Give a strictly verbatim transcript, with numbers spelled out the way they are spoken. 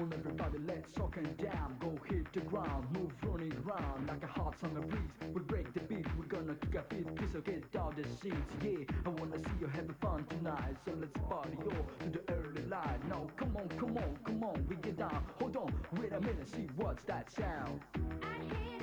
on everybody, let's rock and down. Go hit the ground, move running around like a hot summer breeze. We'll break the beat, we're gonna kick our feet, please so get out the seats. Yeah, I wanna see you having fun tonight, so let's party all to the early light. Now come on, come on, come on, we get down. Hold on, wait a minute, see what's that sound? I hear